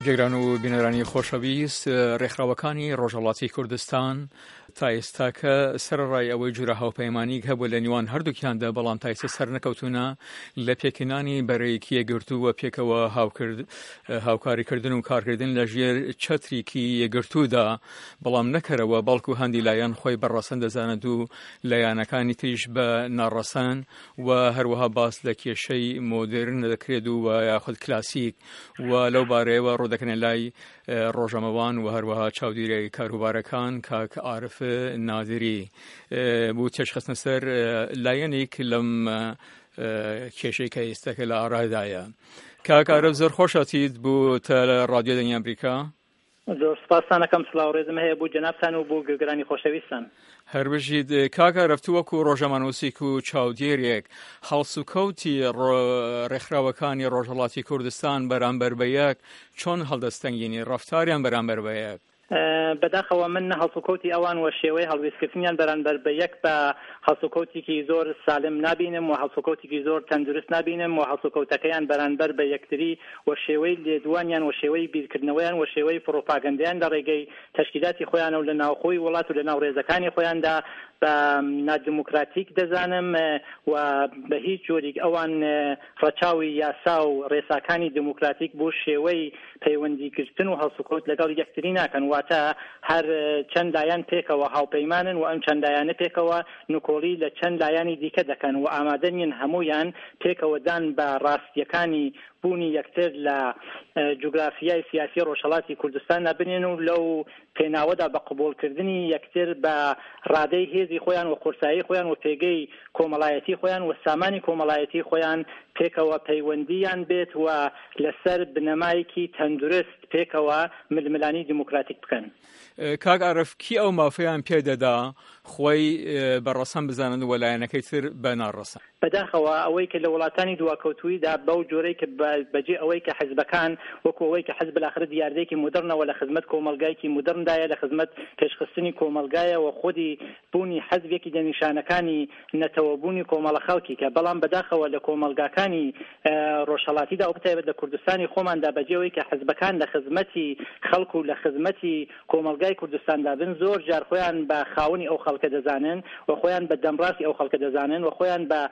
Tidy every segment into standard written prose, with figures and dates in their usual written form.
جێران و بینەرانی خۆشەویست، ڕێکخراوەکانی ڕۆژهەڵاتی کوردستان تا ئێستاکە سەرڕای ئەوەی جورە هاوپەیمانی هەبوو لە نێوان هەردووکیاندا، بەڵام تا ئێستا سەر نەکەوتوونە لە پێکهێنانی بەرەیەکی یەکگرتوو و پێکەوە هاوکاریکردن و کارکردن لە ژێر چەترێکی یەکگرتوودا، بەڵام نەکەرەوە بەڵکو هەندی لایەن خۆی بەڕەسەن دەزانێت و لایەنەکانی تریش بە ناڕەسەن و هەروەها باس لە کێشەی مۆدرن دەکرێت و یاخود کلاسیک و لەو بارەیەوە ڕوودەکەنێ لای ڕۆژەمەوان و هەروەها چاودێری کاروبارەکان کاک عارف نادری بوو تێشخستنە سەر لایەنێک لەم کێشەی کە ئێستاکە لە ئارادایە. کاک عارف زۆر خۆشەتیت بوو تا لە ڕادیۆ دەنگی ئەمریکا. زۆر سپاسانەکەم، سڵاو ڕێزم هەیە بۆ جەنابتان و بۆ گوێگرانی خۆشەویستان. هەربژید کاک عارف، تو وەکو ڕۆژەمەنووسێک و چاودێرێک هەڵسوکەوتی ڕێکخراوەکانی ڕۆژهەڵاتی کوردستان بەرامبەر بە یەک چۆن هەڵدەستەنگێنی ڕەفتاریان بەرامبەر بە یەک؟ بەداخەوە من هەڵسوکەوتی ئەوان وە شێوەی هەڵوێستکردنیان بەرامبەر بە یەک بە هەڵسوکەوتێکی زۆر سالم نابینم و هەڵسوکەوتێکی زۆر تەندروست نابینم و هەڵسوکەوتەکەیان بەرامبەر بە یەکتری و شێوەی لێدوانیان و شێوەی بیرکردنەوەیان و شێوەی پرۆپاگەندەیان لە ڕێگەی تەشکیلاتی خۆیان و لە ناوخۆی وڵات و لە ناو ڕێزەکانی خۆیاندا بە نادیموکراتیک دەزانم و بە هیچ جۆرێک ئەوان ڕەچاوی یاسا و ڕێساکانی دموکراتیک بۆ شێوەی پەیوەندیکردن و هەڵسوکەوت لەگەڵ یەکتری ناکەن، واتە هەر چەند لایەن پێکەوە هاوپەیمانن و ئەم چەند لایەنە پێکەوە نکۆڵی لە چەند لایەنی دیکە دەکەن و ئامادەنین هەمویان پێکەوەدان بە ڕاستیەکانی بوونی یەکتر لە جوگرافیای سیاسی ڕۆژهەڵاتی کوردستان نبنێن و لەو پێناوەدا بە قبولکردنی یەکتر بە ڕادەی هێزی خۆیان و قورسایی خۆیان و پێگەی کۆمەڵایەتی خۆیان و سامانی کۆمەڵایەتی خۆیان پێکەوە پەیوەندیان بێت و لەسەر بنەمایەکی تەندروست پێکەوە ململانی دیموکراتیک بکەن. کاک عارف، کی ئەو مافەیان پێدەدا خۆی بەڕەسەن بزانن و لایەنەکەی تر بە ناڕەسەن؟ بەداخەوە ئەوەی کە لە وڵاتانی دواکەوتوویدا بەو جۆرەی کە بەجێ ئەوەی کە حیزبەکان وەکو ئەوەی کە حیزب بالاخره دیاردەیەکی مدرنەوە لە خزمەت کۆمەلگایەکی مدرندایە، لە خزمەت پێشخستنی کۆمەلگایە و خودی بوونی حەزبێکی دەنیشانەکانی نەتەوەبوونی کۆمەڵە خەڵکی کە بەڵام بەداخەوە لە کۆمەلگاکانی ڕۆژهەڵاتیدا و بەتایبەت لە کوردستانی خۆماندا بەجێ ئەوەی کە حیزبەکان لە خزمەتی خەڵک و لە خزمەتی کۆمەلگای کوردستاندا بن، زۆر جار خۆیان بە خاوەنی ئەو خەڵکە دەزانن و خۆیان بە دەمڕاستی ئەو خەڵکە دەزانن و خۆیان بە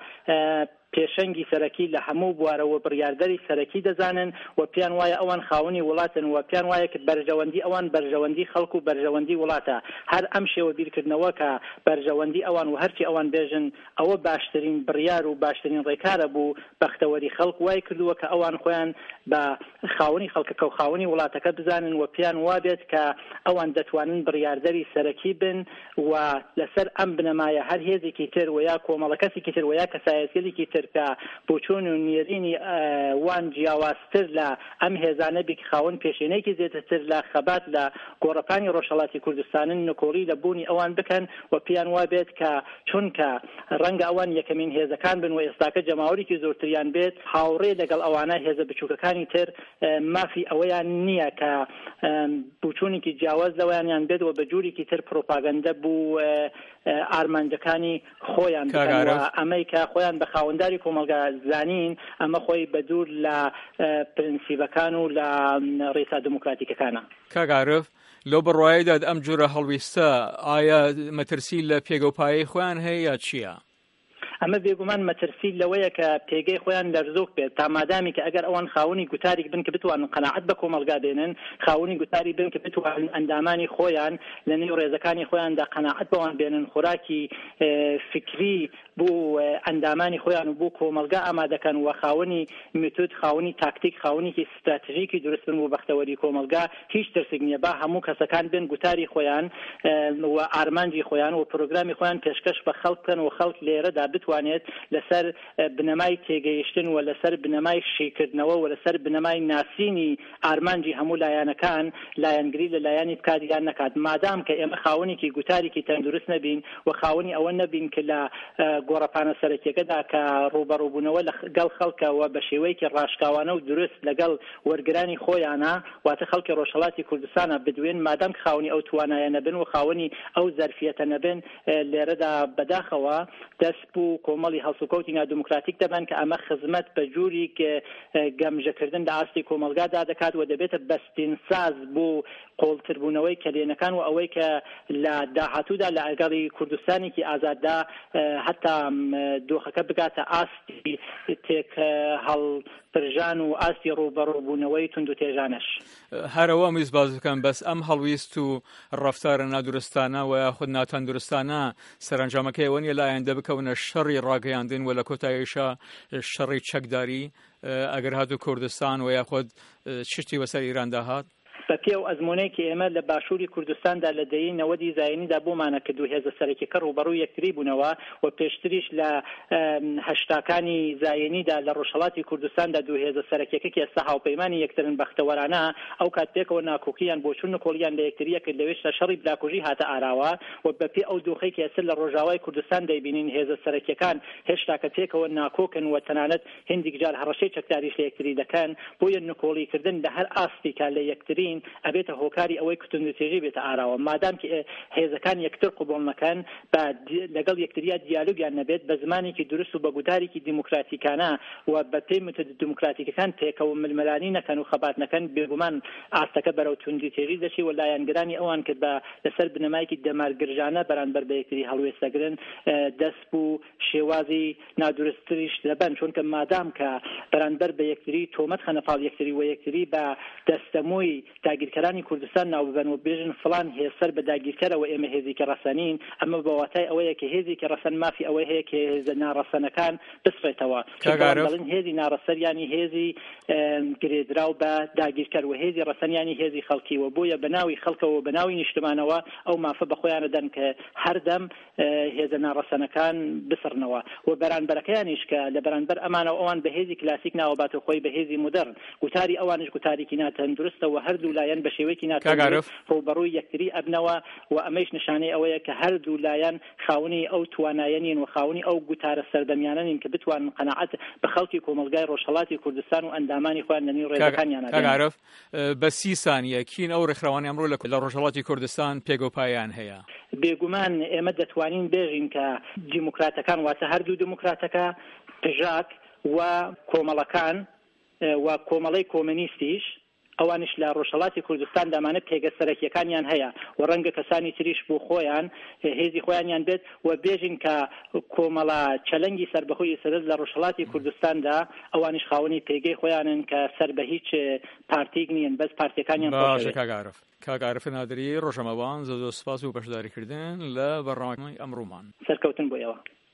پێشەنگی سەرەکی لە هەموو بوارەوە بڕیاردەری سەرەکی دەزانن و پیان وایە ئەوان خاوەنی وڵاتن و پیان وایە کە بەرژەوەندی ئەوان بەرژەوەندی خەڵک و بەرژەوەندی وڵاتە. هەر ئەم شێوە بیرکردنەوە کە بەرژەوەندی ئەوان و هەرچی ئەوان بێژن ئەوە باشترین بڕیار و باشترین ڕێکارە بوو بەختەوەری خەڵک وای کردووە کە ئەوان خۆیان بە خاوەنی خەڵکەکە و خاوەنی وڵاتەکە بزانن و پیان وابێت کە ئەوان دەتوانن بڕیاردەری سەرەکی بن و لەسەر ئەم بنەمایە هەر هێزێکی تر و یا کۆمەڵەکەسێکی تر و یا کەسایەتیەکی تر کە بۆچوون و نێرینی وان جیاوازتر لە ئەم هێزانە بێک خاوەن پێشێنەیەکی زیاتر لە خەبات لە گۆڕەپانی ڕۆژهەڵاتی کوردستانن نکۆڵی لە بوونی ئەوان بکەن و پیان وابێت کە چونکە ڕەنگە ئەوان یەکەمین هێزەکان بن و ئێستاکە جەماوەرێکی زۆرتریان بێت، هاوڕێ لەگەڵ ئەوانە هێزە بچووکەکانی تر مافی ئەوەیان نییە کە بوچوونێکی جیاواز لەوەیان بێت و بە جوورێکی تر پرۆپاگەندە بوو ئارمانجەکانی خۆیان بکەن و ئەمەی کە خۆیان بە خاوەنداری کۆمەلگا زانین ئەمە خۆی بە دوور لە پرینسیبەکان و لە ڕێسا دموکراتیکەکانە. کاک عارف، لەو بڕوایەدا ئەم جۆرە هەڵویستە ئایا مەترسی لە پێگەوپایی خۆیان هەیە یا چییە؟ ئەمە بێگومان مەترسی لەوەیە کە پێگەی خۆیان لەرزۆک بێت تا مادامی کە ئەگەر ئەوان خاوەنی گوتارێک بن کە بتوانن قەناعەت بە کۆمەلگا بێنن، خاوەنی گوتاری بن کە بتوانن ئەندامانی خۆیان لە نێو ڕێزەکانی خۆیاندا قەناعەت بەوان بێنن، خۆراکی فکری بۆ ئەندامانی خۆیان و بۆ کۆمەلگا ئامادەکەن و خاوەنی میتۆد، خاوەنی تاکتیک، خاوەنێکی استراتیژیکی دروست بن و بەختەوەری کۆمەلگا هیچ ترسێک نییە با هەموو کەسەکان بن گوتاری خۆیان و ئارمانجی خۆیان و پرۆگرامی خۆیان پێشکەش بە خەڵک بکەن و خەڵک لێرەدا بتوانێت لەسەر بنەمای تێگەیشتن و لەسەر بنەمای شیکردنەوە و لەسەر بنەمای ناسینی ئارمانجی هەموو لایەنەکان لایەنگری لە لایەنی بکات یان نەکات، مادام کە ئێمە خاوەنێکی گوتارێکی تەندروست نەبین و خاوەنی ئەوە نەبین کە لە گۆڕەپانە سەرەکیەکەدا کە ڕوبەڕووبوونەوە لەگەڵ خەڵکەوە بە شێوەیەکی ڕاشکاوانە و دروست لەگەڵ وەرگرانی خۆیانە، واتە خەڵکی ڕۆژهەڵاتی کوردستانە بدوێن، مادام کە خاوەنی ئەو توانایە نەبن و خاوەنی ئەو زەرفیەتە نەبن، لێرەدا بەداخەوە دەست بوو کۆمەڵی هەڵسوکەوتی نادموکراتیک دەبن کە ئەمە خزمەت بە جووری گەمژەکردن لە ئاستی کۆمەلگادا دەکات و دەبێتە بەستینساز بۆ قۆڵتربوونەوەی کلێنەکان و ئەوەی کە لە داهاتوودا لە ئەگەڵی کوردستانێکی ئازاددا هەتا دۆخەکە بگاتە ئاستی تێک هەڵپرژان و ئاستی ڕوبەڕووبوونەوەی تونند و تێژانەش. هەرەوە میز باز بکەم بەس ئەم هەڵویست و ڕەفتارە نادروستانە و یاخود ناتەندروستانە سەرنجامەکەی ئەوە نیە لایەندە بکەونە شەڕی ڕاگەیاندن و لە کۆتاییشە شەڕی چەکداری ئەگەر هاتوو کوردستان و یاخود شتی بەسەر ئیراندا هات؟ بەپێ و ئەزمونەیەکی ئێمە لە باشووری کوردستاندا لە دەی نەوەدی زایینیدا بۆمانە کردو هێزە سەرەکیەکە ڕوبەڕووی یەکتری بوونەوە و پێشتریش لە هەشتاکانی زایینیدا لە ڕۆژهەڵاتی کوردستاندا دوو هێزە سەرەکیەکە کە ئێستا هاوپەیمانی یەکترن بەختەوەرانە ئەو کات پێکەوە ناکۆکییان بۆ چوون کۆڵیان لە یەکتریە کرد لەوێشتا شەڕی بلاکوژی هاتە ئاراوە و بەپێ ئەو دۆخەی کە ئێستا لە ڕۆژاوای کوردستان دەیبینین هێزە سەرەکیەکان هێشتا کە پێکەوە ناکۆکن و تەنانەت هندێک جار هەڕەشەی چەکداریش لە یەکتری دەکەن بۆیە نکۆڵیکردن لە هەر ئاستی کا لە یەکترین ئەبێتە هۆکاری ئەوەی کوتندوتێژی بێتە ئاراوە مادام کە هێزەکان یەکتر قوبوڵ نەکەن لەگەڵ یەکتریا دیالۆگیان نەبێت بە زمانێکی دروست و بە گوتارێکی دیموکراتیکانە و بە پێی متد دیموکراتیکەکان پێکەوە ململانی نەکەن و خەبات نەکەن بێگومان ئاستەکە بەرەو توندوتێژی دەچی و لایەنگرانی ئەوان کرد بە لەسەر بنەمایەکی دەمارگرژانە بەرامبەر بە یەکتری هەڵوێستەگرن دەست بوو شێوازی نادروستریش دەبن چونکە مادام کە بەرامبەر بە یەکتری تۆمەت خەنەفاڵ یەکتری و یەکتری بە دەستەمۆی داگیرکەرانی کوردستان ناوبەن و بێژن فلان هێسەر بە داگیرکەرەوە ئێمە هێزێکی ڕەسەنین ئەمە بە واتای ئەوەیە کە هێزێکی ڕەسەن مافی ئەوەی هەیە کە هێزە ناڕەسەنەکان بسڕێتەوە دەڵێن هێزی ناڕەسەر ینی هێزی گرێدراو بە داگیرکەر و هێزی ڕەسەن ینی هێزی خەڵکیوە بۆیە بەناوی خەڵکەوە بەناوی نیشتمانەوە ئەو مافە بەخۆیانەدەن کە هەردەم هێزە ناڕەسەنەکان بسڕنەوە و بەرانبەرەکەیانیش کە لە بەرانبەر ئەمانە ئەوان بە هێزی کلاسیک ناوەباتە خۆی بە هێزی مدرن گوتاری ئەوانش گوتارێکی ناتەندروستە و هەردوو لایەن بە شێوەیەکی ناتەندروست ڕوبەڕووی یەکتری ئەبنەوە و ئەمەش نیشانەی ئەوەیە کە هەردوو لایەن خاوەنی ئەو توانایەنین و خاوەنی ئەو گوتارە سەردەمیانەنین کە بتوانن قەناعەت بە خەڵکی کۆمەلگای ڕۆژهەڵاتی کوردستان و ئەندامانی خۆیان لە نێو ڕێگەکانیانە کاگعرف بە 30 سانیە کین ئەو ڕێکخراوانی ئەمڕۆ لە ڕۆژهەڵاتی کوردستان پێگۆپایان هەیە بێگومان ئێمە دەتوانین بێژین کە دیموکراتەکان واتە هەردوو دیموکراتەکە پژاک و کۆمەڵەکان و کۆمەڵەی کۆمونیستیش ئەوانش لە ڕۆژهەڵاتی کوردستان دامانە پێگە سەرەکیەکانیان هەیە و ڕەنگە کەسانی تریش بۆ خۆیان هێزی خۆیانیان بێت و بێژین کە کۆمەڵە چەلەنگی سەربەخۆی سەرد لە ڕۆژهەڵاتی کوردستاندا ئەوانش خاوەنی پێگەی خۆیانن کە سەر بە هیچ پارتیک نیەن بەس پارتیەکانیان باشە کاگعرف نادری ڕۆژەمەوان زۆر سپاس و بەشداریکردن لە بەڕێوەبەری ئەمڕۆمان سەرکەوتن بۆ ئێوە.